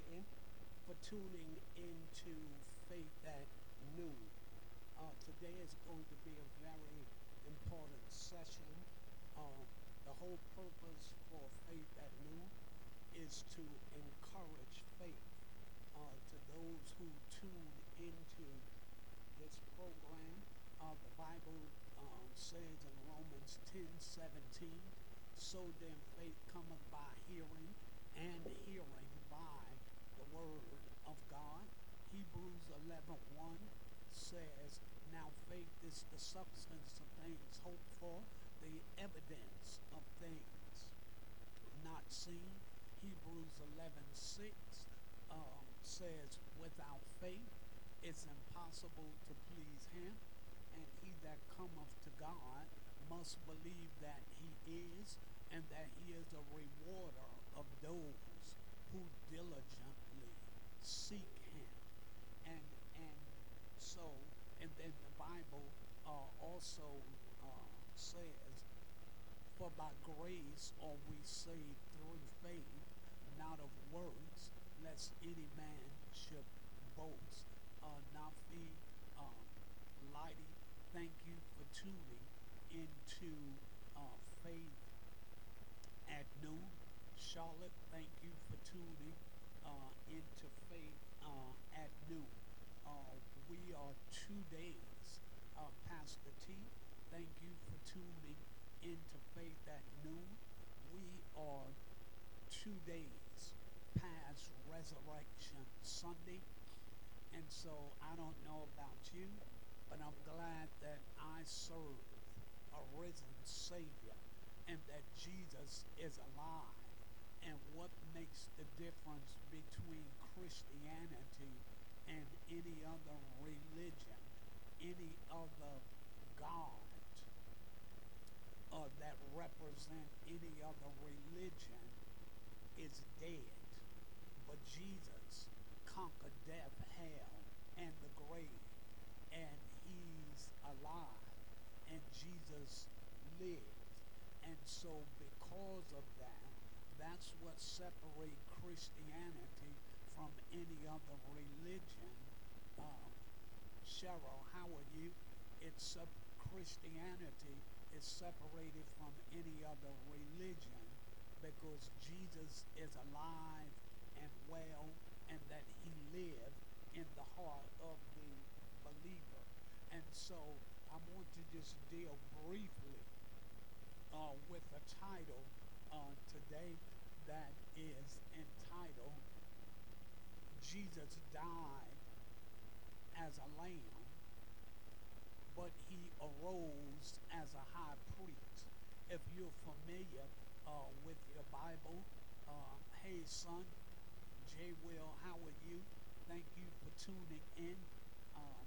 again for tuning into Faith at Noon. Today is going to be a very important session. Uh, the whole purpose for Faith at Noon is to encourage faith to those who tune into this program. The Bible says in Romans 10:17, so then faith cometh by hearing, and hearing by the word of God. Hebrews 11:1 says, now faith is the substance of things hoped for, the evidence of things not seen. Hebrews 11:6 says, without faith it's impossible to please him, and he that cometh to God must believe that he is, and that he is a rewarder of those who diligently seek him. And so, and then the Bible also says, for by grace are we saved through faith, not of works, lest any man should boast. Nafi, um, Lighty, thank you for tuning into Faith at Noon. Charlotte, thank you for tuning into Faith at Noon. Uh, we are 2 days. Pastor T, thank you for tuning into Faith at Noon. We are 2 days past Resurrection Sunday. And so I don't know about you, but I'm glad that I serve a risen Savior and that Jesus is alive. And what makes the difference between Christianity and any other religion, any other God that represent any other religion is dead. But Jesus conquered death, hell, and the grave, and he's alive, and Jesus lives. And so because of that, that's what separates Christianity from any other religion. Um, Cheryl, how are you? Christianity is separated from any other religion because Jesus is alive and well, and that he lived in the heart of the believer. And so I want to just deal briefly with a title today that is entitled, Jesus Died as a Lamb, but he arose as a high priest. If you're familiar with your Bible, hey son, J. Will, how are you? Thank you for tuning in. Um,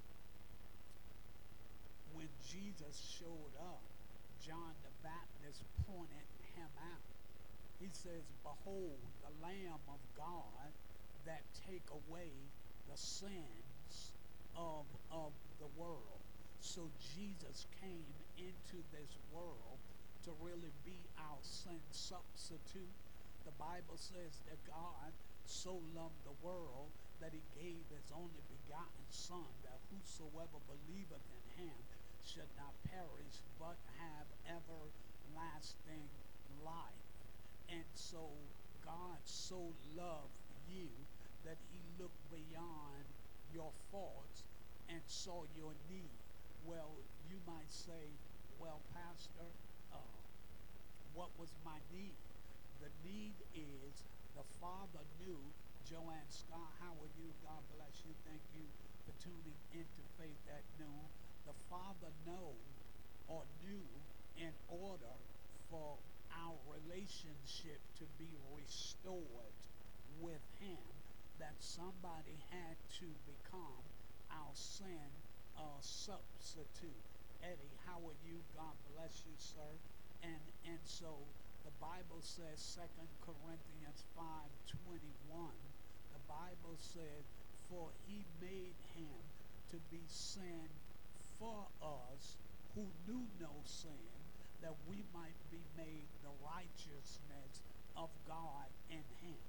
when Jesus showed up, John the Baptist pointed him out. He says, behold, the Lamb of God that take away the sins of the world. So Jesus came into this world to really be our sin substitute. The Bible says that God so loved the world that he gave his only begotten Son, that whosoever believeth in him should not perish but have everlasting life. And so God so loved you that he looked beyond your faults and saw your need. Well, you might say, well, Pastor, uh, what was my need? The need is the Father knew. Joanne Scott, how are you? God bless you. Thank you for tuning into Faith at Noon. The Father knew in order for our relationship to be restored with him, that somebody had to become our sin substitute. Eddie, how are you? God bless you, sir. And so the Bible says, 2 Corinthians 5:21, the Bible said, for he made him to be sin for us who knew no sin, that we might be made the righteousness of God in him.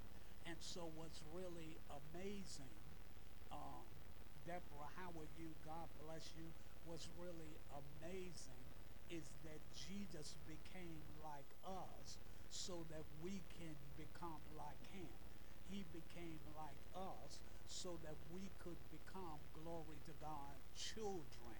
And so, what's really amazing, um, Deborah, how are you? God bless you. What's really amazing is that Jesus became like us so that we can become like him. He became like us so that we could become, glory to God, children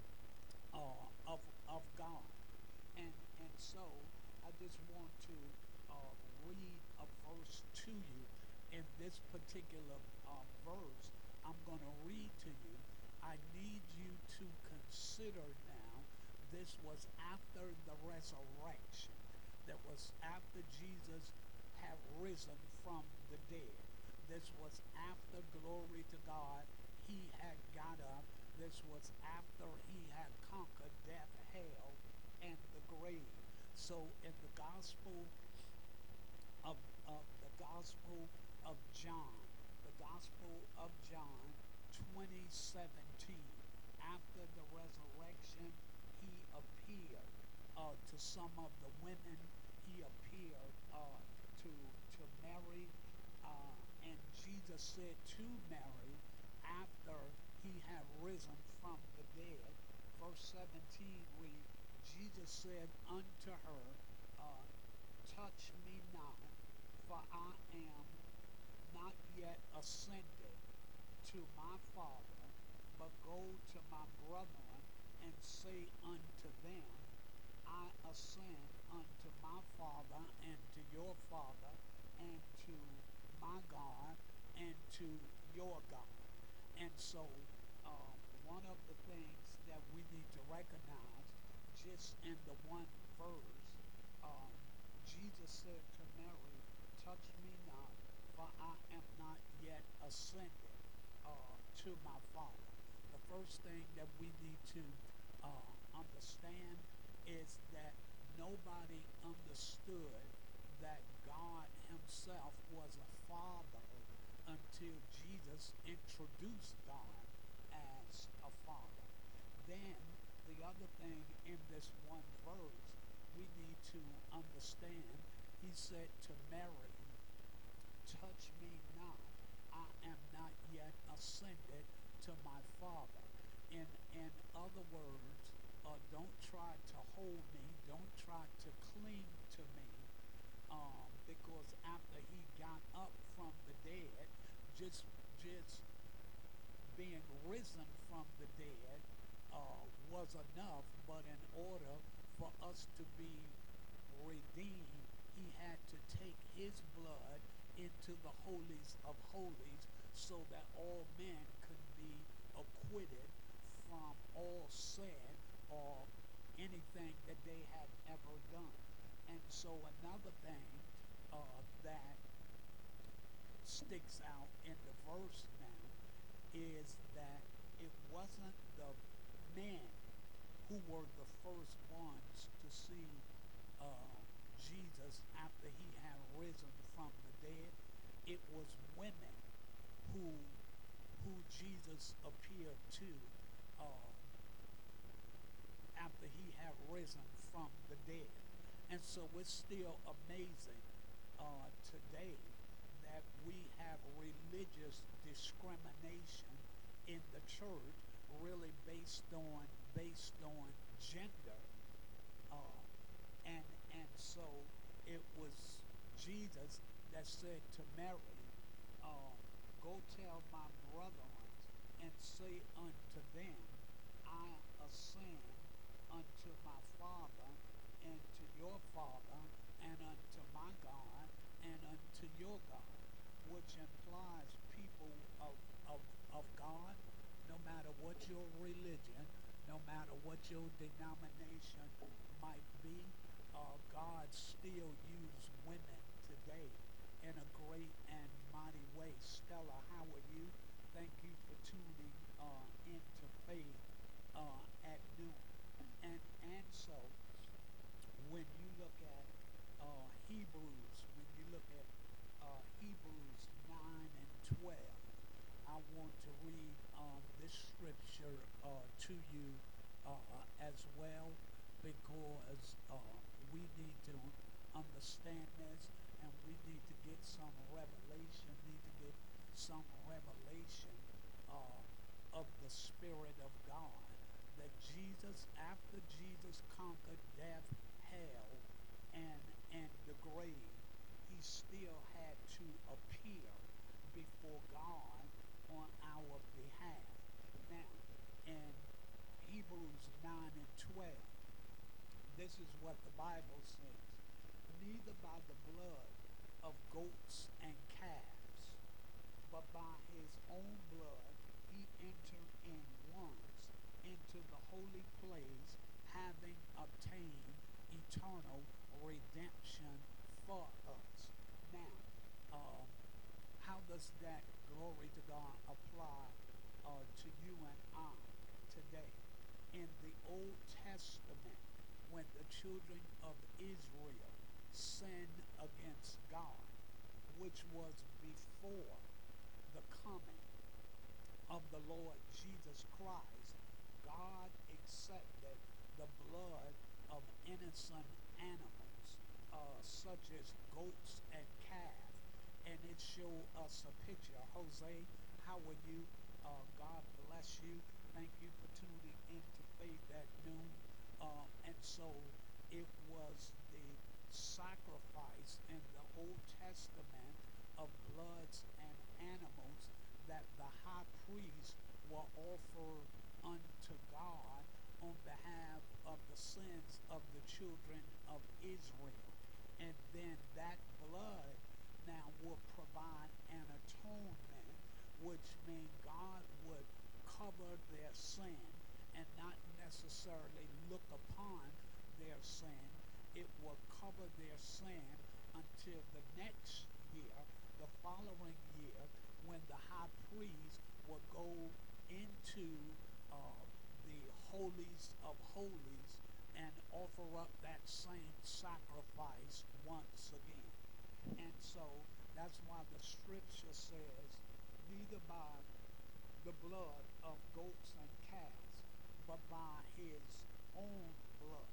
of God. And so I just want to read a verse to you. In this particular verse, I'm going to read to you. I need you to consider now, this was after the resurrection. That was after Jesus had risen from the dead. This was after, glory to God, he had got up. This was after he had conquered death, hell, and the grave. So in of, of the Gospel of John, the Gospel of John 2017, after the resurrection, he appeared to some of the women. He appeared to Mary, and Jesus said to Mary, after he had risen from the dead, verse 17 reads, Jesus said unto her, uh, touch me not, for I am not yet ascended to my Father, but go to my brethren and say unto them, I ascend unto my Father and to your Father and to my God and to your God. And so, one of the things that we need to recognize just in the one verse, um, Jesus said to Mary, touch me not, for I am not yet ascended to my Father. The first thing that we need to understand is that nobody understood that God Himself was a Father until Jesus introduced God as a Father. Then, the other thing in this one verse we need to understand, He said to Mary, touch me not, I am not yet ascended to my Father. In other words, don't try to hold me, don't try to cling to me, because after he got up from the dead, just being risen from the dead was enough, but in order for us to be redeemed, he had to take his blood into the holies of holies so that all men could be acquitted from all sin or anything that they had ever done. And so another thing that sticks out in the verse now is that it wasn't the men who were the first ones to see uh, Jesus after he had risen from the dead. It was women who Jesus appeared to uh, after he had risen from the dead. And so it's still amazing today that we have religious discrimination in the church, really based on gender, uh, and so it was Jesus that said to Mary, uh, "Go tell my brethren and say unto them, I ascend unto my Father and to your Father and unto my God and unto your God," which implies people of, of God, no matter what your religion, no matter what your denomination might be, God still uses women today in a great and mighty way. Stella, how are you? Thank you for tuning into Faith at noon. And so when you look at Hebrews, when you look at Hebrews 9 and 12, I want to read this scripture to you as well, because we need to understand this. and we need to get some revelation, uh, of the Spirit of God. That Jesus, after Jesus conquered death, hell, and the grave, he still had to appear before God on our behalf. Now, in Hebrews 9 and 12, this is what the Bible says. Neither by the blood of goats and calves, but by his own blood he entered in once into the holy place, having obtained eternal redemption for us. Now, um, how does that glory to God apply to you and I today? In the Old Testament, when the children of Israel sinned against God, which was before the coming of the Lord Jesus Christ, God accepted the blood of innocent animals, such as goats and calves, and it showed us a picture. Jose, how are you? God bless you. Thank you for tuning in to Faith at Noon. And so it was the sacrifice in the Old Testament of bloods and animals that the high priest will offer unto God on behalf of the sins of the children of Israel. And then that blood now will provide an atonement, which means God would cover their sin and not necessarily look upon their sin. It will cover their sin until the next year, the following year, when the high priest will go into uh, the holies of holies and offer up that same sacrifice once again. And so that's why the scripture says, neither by the blood of goats and calves, but by his own blood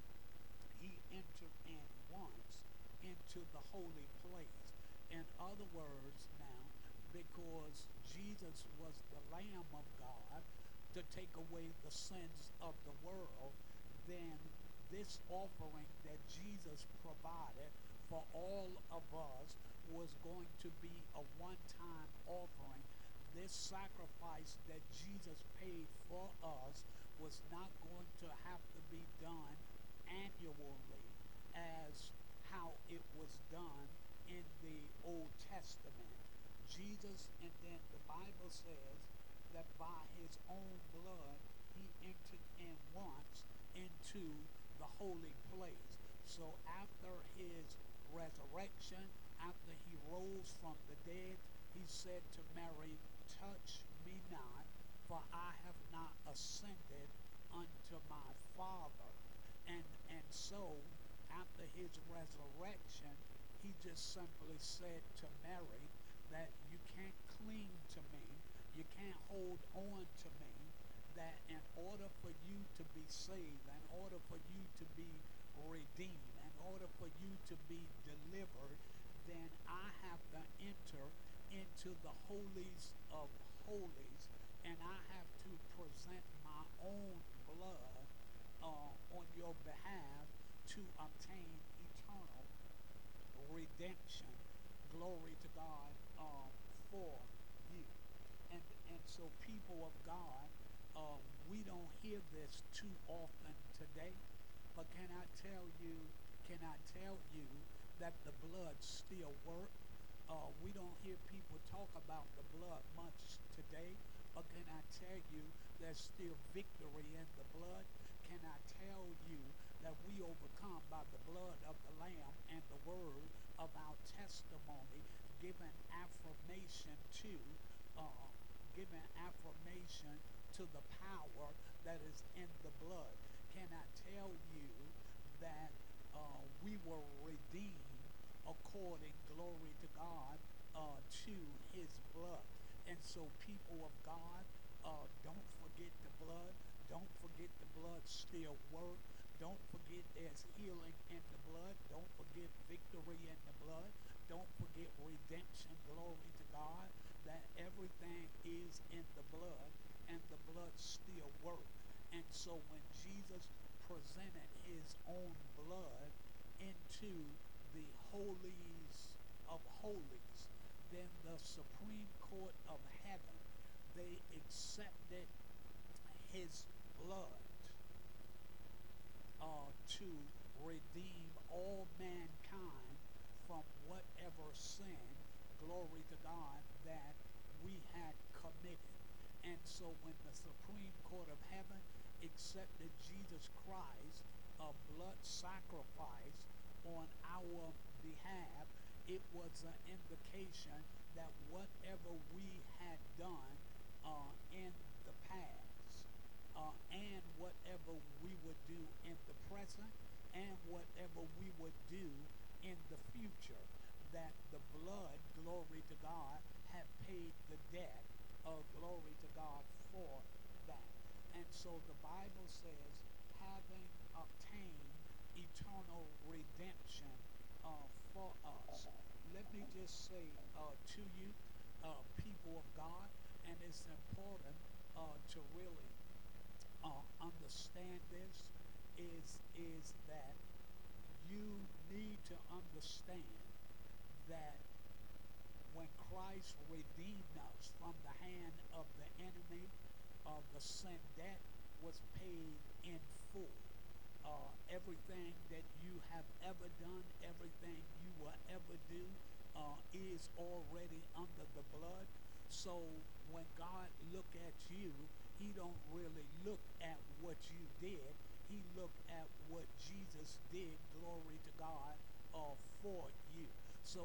he entered in once into the holy place. In other words, now, because Jesus was the Lamb of God to take away the sins of the world, then this offering that Jesus provided for all of us was going to be a one-time offering. This sacrifice that Jesus paid for us was not going to have to be done annually as how it was done in the Old Testament. Jesus, and then the Bible says that by his own blood he entered in once into the holy place. So after his resurrection, after he rose from the dead, he said to Mary, touch me not, for I have not ascended unto my Father. And so after his resurrection, he just simply said to Mary that you can't cling to me, you can't hold on to me, that in order for you to be saved, in order for you to be redeemed, in order for you to be delivered, then I have to enter into the holies of holies, and I have to present my own blood on your behalf to obtain eternal redemption. Glory to God for you. And so, people of God, we don't hear this too often today, but can I tell you that the blood still works? We don't hear people talk about the blood much today, but can I tell you there's still victory in the blood? Can I tell you that we overcome by the blood of the Lamb and the word of our testimony, giving affirmation to, uh, giving affirmation to the power that is in the blood? Can I tell you that we were redeemed according, glory to God, to his blood? And so, people of God, don't forget the blood. Don't forget the blood still works. Don't forget there's healing in the blood. Don't forget victory in the blood. Don't forget redemption. Glory to God. That everything is in the blood and the blood still works. And so when Jesus presented his own blood into the holies of holies, then the Supreme Court of heaven, they accepted his blood to redeem all mankind from whatever sin, glory to God, that we had committed. And so when the Supreme Court of Heaven accepted Jesus Christ, a blood sacrifice on our behalf, it was an indication that whatever we had done in the past, and whatever we would do in the present, and whatever we would do in the future, that the blood, glory to God, had paid the debt of glory to God for that. And so the Bible says, having obtained eternal redemption for us. Let me just say to you, people of God, and it's important to really understand this, is that you need to understand that when Christ redeemed us from the hand of the enemy, the sin debt was paid in full. Everything that you have ever done, everything you will ever do, is already under the blood. So when God look at you, he don't really look at what you did. He looked at what Jesus did, glory to God, for you. So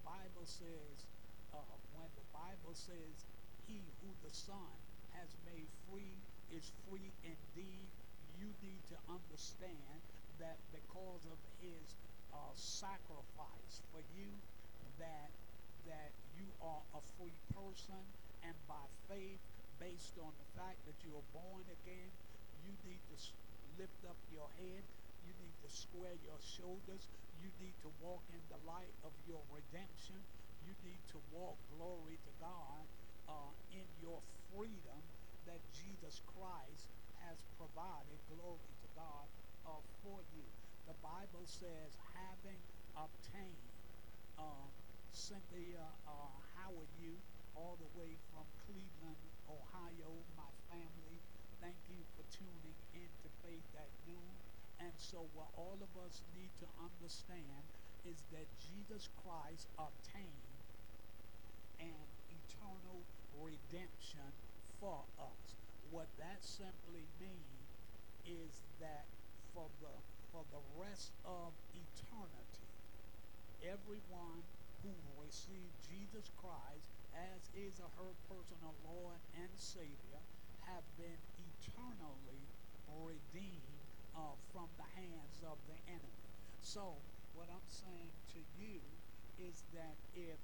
when the Bible says, he who the Son has made free is free indeed, you need to understand that because of his sacrifice for you, that you are a free person, and by faith, based on the fact that you are born again, you need to lift up your head, you need to square your shoulders, you need to walk in the light of your redemption, you need to walk, glory to God, in your freedom that Jesus Christ has provided, glory to God, for you. The Bible says, having obtained, Cynthia, how are you? All the way from Cleveland, Ohio, my family. Thank you for tuning in to Faith at Noon. And so what all of us need to understand is that Jesus Christ obtained an eternal redemption for us. What that simply means is that for the rest of eternity, everyone who received Jesus Christ as is or her personal Lord and Savior have been eternally redeemed from the hands of the enemy. So what I'm saying to you is that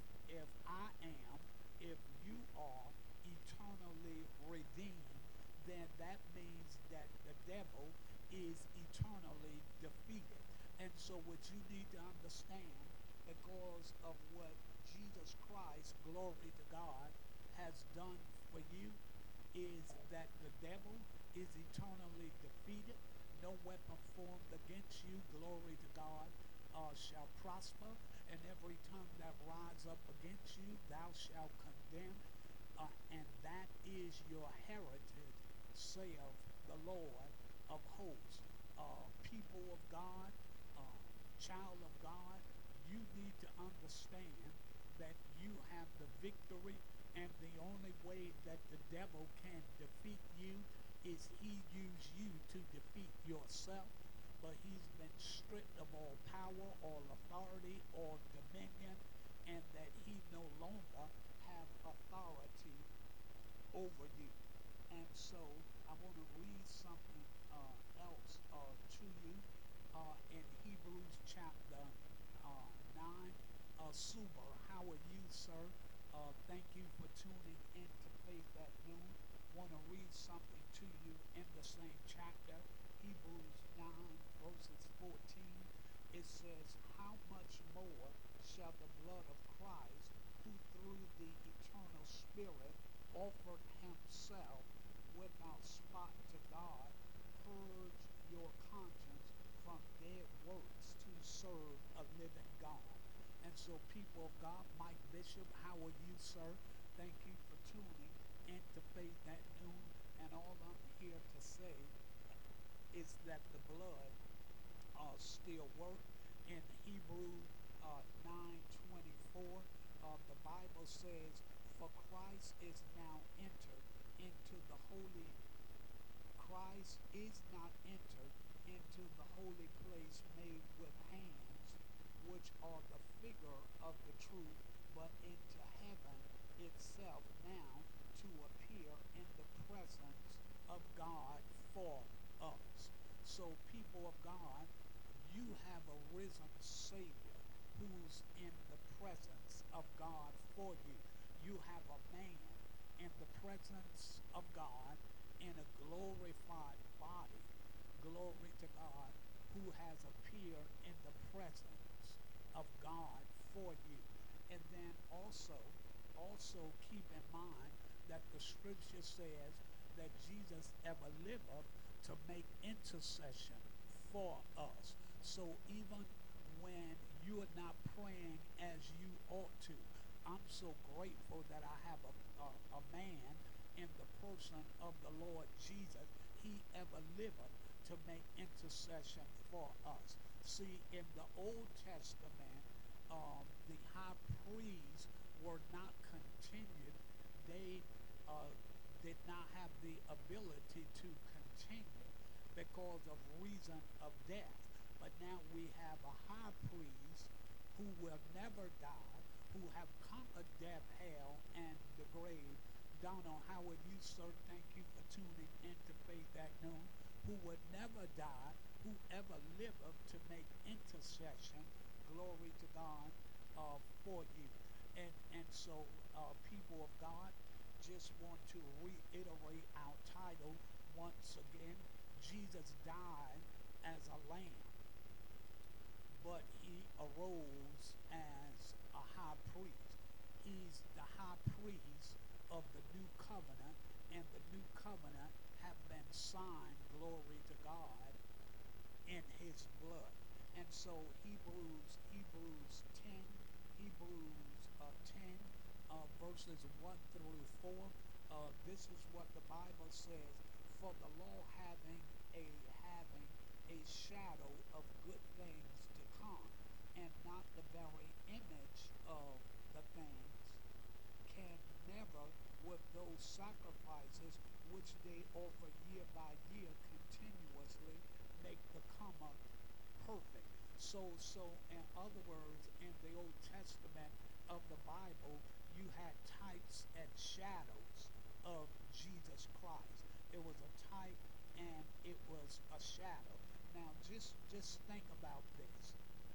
if you are eternally redeemed, then that means that the devil is eternally defeated. And so what you need to understand, because of what Jesus Christ, glory to God, has done for you, is that the devil is eternally defeated. No weapon formed against you, glory to God, shall prosper, and every tongue that rise up against you, thou shalt condemn. And that is your heritage, saith the Lord of hosts. People of God, child of God, you need to understand that you have the victory, and the only way that the devil can defeat you is he use you to defeat yourself. But he's been stripped of all power, all authority, all dominion, and that he no longer have authority over you. And so I want to read something else to you in Hebrews chapter 9. Suber, how are you, sir? Thank you for tuning in to Faith at Noon. Want to read something to you in the same chapter, Hebrews 9, says, how much more shall the blood of Christ, who through the eternal Spirit offered himself without spot to God, purge your conscience from dead works to serve a living God. And so, people of God, Mike Bishop, how are you, sir? Thank you for tuning into Faith at Noon. And all I'm here to say is that the blood still work. In Hebrews 9:24, the Bible says, "For Christ is now entered into the holy Christ is not entered into the holy place made with hands, which are the figure of the truth, but into heaven itself now to appear in the presence of God for us." So, people of God, you have a risen Savior who's in the presence of God for you. You have a man in the presence of God in a glorified body, glory to God, who has appeared in the presence of God for you. And then also keep in mind that the scripture says that Jesus ever liveth to make intercession for us. So even when you are not praying as you ought to, I'm so grateful that I have a man in the person of the Lord Jesus. He ever liveth to make intercession for us. See, in the Old Testament, the high priests were not continued. They did not have the ability to continue because of reason of death. But now we have a high priest who will never die, who have conquered death, hell, and the grave. Donald Howard, you, sir, thank you for tuning into Faith at Noon, who would never die, who ever liveth to make intercession, glory to God, for you. And so, people of God, just want to reiterate our title once again. Jesus died as a lamb, but he arose as a high priest. He's the high priest of the new covenant, and the new covenant have been signed, glory to God, in his blood. And so Hebrews 10, verses 1 through 4, this is what the Bible says: "For the law having a shadow of good things to come, and not the very image of the things, can never, with those sacrifices which they offer year by year continuously, make the comer perfect." So in other words, in the Old Testament of the Bible, you had types and shadows of Jesus Christ. It was a type and it was a shadow. Now just think about this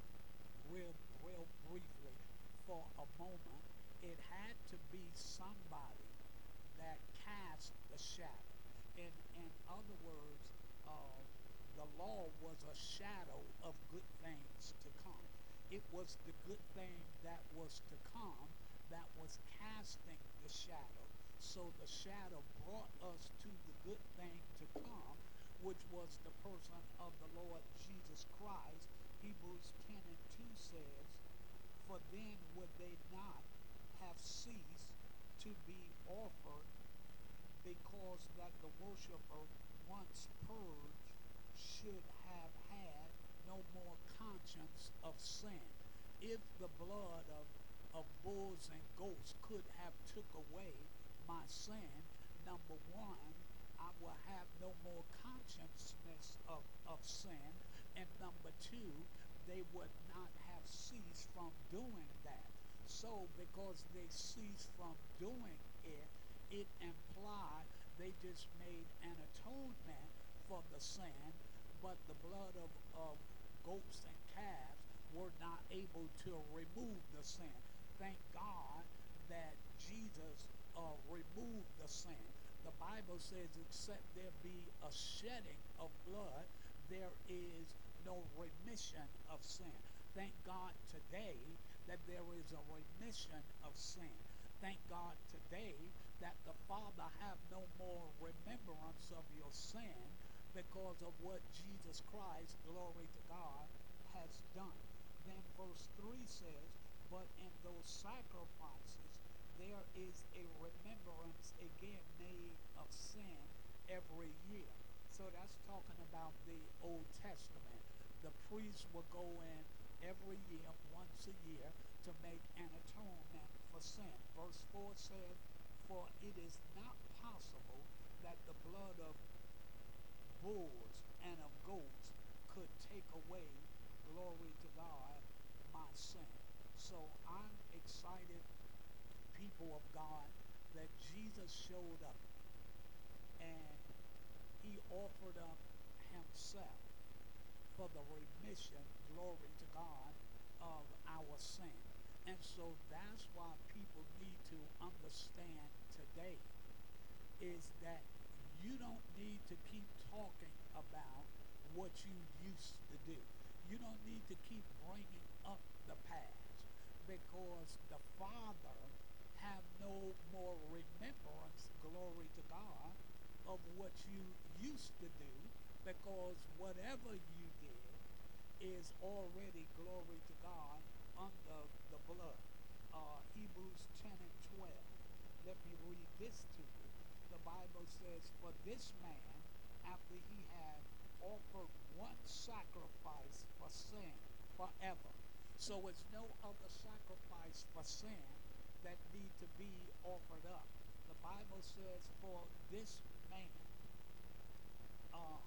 real briefly for a moment. It had to be somebody that cast the shadow. In other words, the law was a shadow of good things to come. It was the good thing that was to come that was casting the shadow. So the shadow brought us to the good thing to come, which was the person of the Lord Jesus Christ. Hebrews 10 and 2 says, "For then would they not have ceased to be offered, because that the worshiper once purged should have had no more conscience of sin." If the blood of bulls and goats could have took away my sin, number one, I will have no more consciousness of sin. And number two, they would not have ceased from doing that. So because they ceased from doing it, it implied they just made an atonement for the sin, but the blood of goats and calves were not able to remove the sin. Thank God that Jesus removed the sin. The Bible says, except there be a shedding of blood, there is no remission of sin. Thank God today that there is a remission of sin. Thank God today that the Father have no more remembrance of your sin because of what Jesus Christ, glory to God, has done. Then verse 3 says, but in those sacrifices there is a remembrance again made of sin every year. So that's talking about the Old Testament. The priest will go in every year, once a year, to make an atonement for sin. Verse 4 says, for it is not possible that the blood of bulls and of goats could take away, glory to God, my sin. So I'm excited, people of God, that Jesus showed up and he offered up himself for the remission, glory to God, of our sin. And so that's why people need to understand today is that you don't need to keep talking about what you used to do. You don't need to keep bringing up the past because the Father have no more remembrance, glory to God, of what you used to do because whatever you did is already, glory to God, under the blood. Hebrews 10 and 12. Let me read this to you. The Bible says, for this man, after he had offered one sacrifice for sin forever. So it's no other sacrifice for sin that need to be offered up. The Bible says, for this man, uh,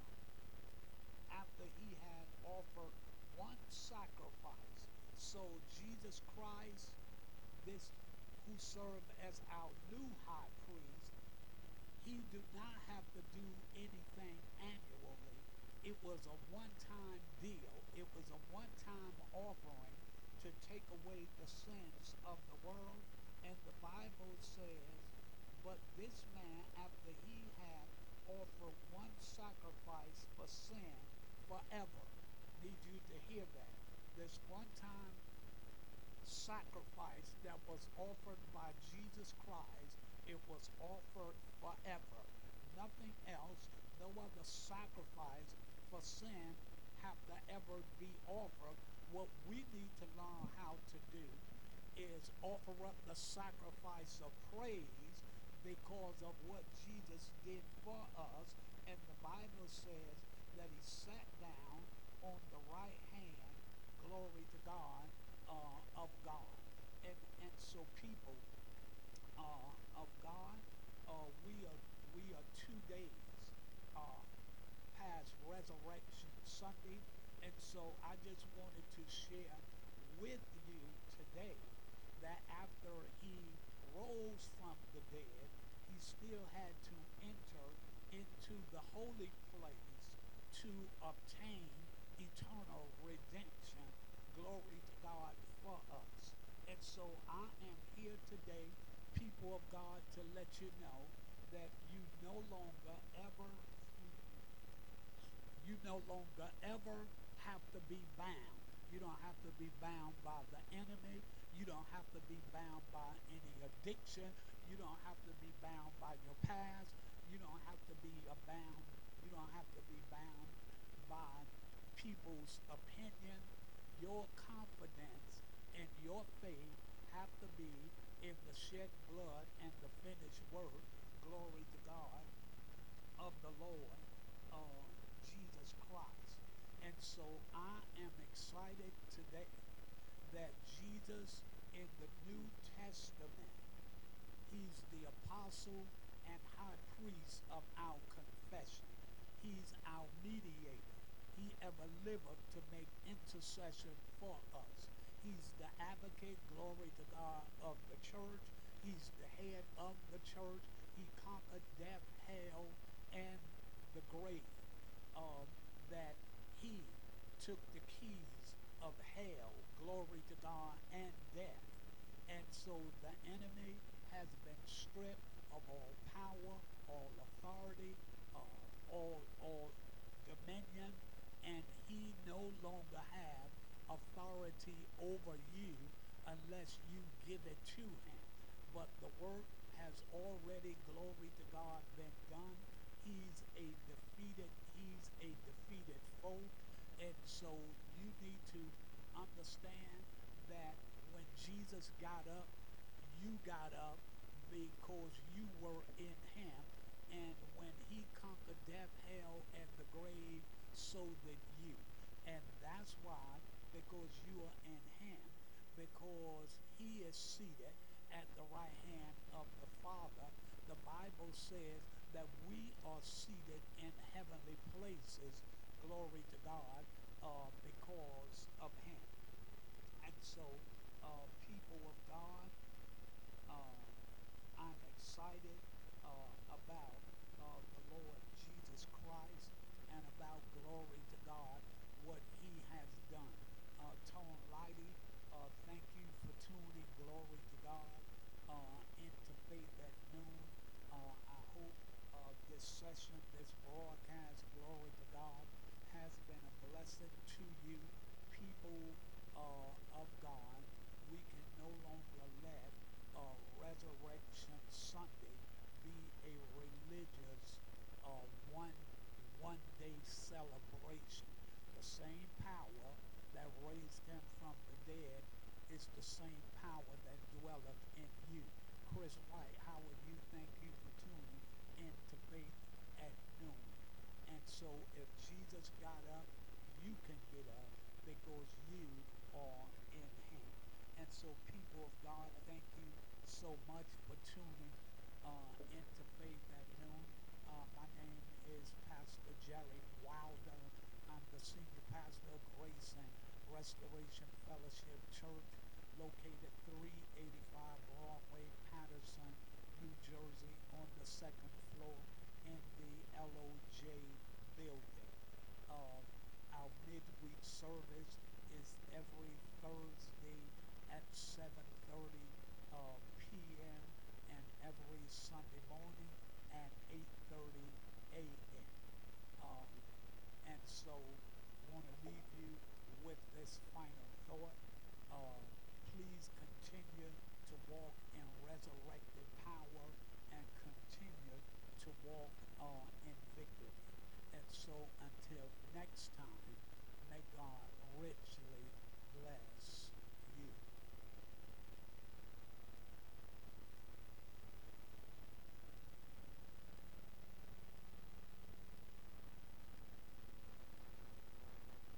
after he had offered one sacrifice. So Jesus Christ, this who served as our new high priest, he did not have to do anything annually. It was a one-time deal. It was a one-time offering to take away the sins of the world. And the Bible says, but this man, after he had offered one sacrifice for sin forever, need you to hear that. This one-time sacrifice that was offered by Jesus Christ, it was offered forever. Nothing else, no other sacrifice for sin have to ever be offered. What we need to learn how to do is offer up the sacrifice of praise because of what Jesus did for us. And the Bible says that he sat down on the right hand, glory to God, of God. And so people of God, we are 2 days uh, past Resurrection Sunday. And so I just wanted to share with you today that after he rose from the dead, he still had to enter into the holy place to obtain eternal redemption. Glory to God for us. And so I am here today, people of God, to let you know that you no longer ever have to be bound. You don't have to be bound by the enemy. You don't have to be bound by any addiction. You don't have to be bound by your past. You don't have to be bound. You don't have to be bound by people's opinion. Your confidence and your faith have to be in the shed blood and the finished work, glory to God, of the Lord Jesus Christ. And so I am excited today that Jesus in the New Testament, he's the apostle and high priest of our confession. He's our mediator. He ever liveth to make intercession for us. He's the advocate, glory to God, of the church. He's the head of the church. He conquered death, hell, and the grave. That he took the keys of hell, glory to God, and death. And so the enemy has been stripped of all power, all authority, all dominion, and he no longer have authority over you unless you give it to him. But the work has already, glory to God, been done. He's a defeated foe. And so you need to understand that when Jesus got up, you got up because you were in him. And when he conquered death, hell, and the grave, so did you. And that's why, because you are in him, because he is seated at the right hand of the Father, the Bible says that we are seated in heavenly places, glory to God, because of him. And so, people of God, uh, I'm excited about the Lord Jesus Christ and about, glory to God, what he has done. Tone Lighty, thank you for tuning, glory to God, into Faith at Noon. I hope this session, this broadcast, glory to God, has been a blessing to you, people of God. We can no longer let Resurrection Sunday be a religious uh, one one day celebration. The same power that raised him from the dead is the same power that dwelleth in you. Chris White, how are you? Thank you for tuning into Faith at Noon. And so if Jesus got up, you can get up because you are in him. And so, people of God, thank you so much for tuning into Faith at Noon. My name is Pastor Jerry Wilder. I'm the senior pastor of Grace and Restoration Fellowship Church, located 385 Broadway, Patterson, New Jersey, on the second floor in the LOJ building. Uh, our midweek service is every Thursday at 7:30 p.m. and every Sunday morning at 8:30 a.m. Um, and so, want to leave you with this final thought. Uh, Please continue to walk in resurrected power and continue to walk in victory. And so, until next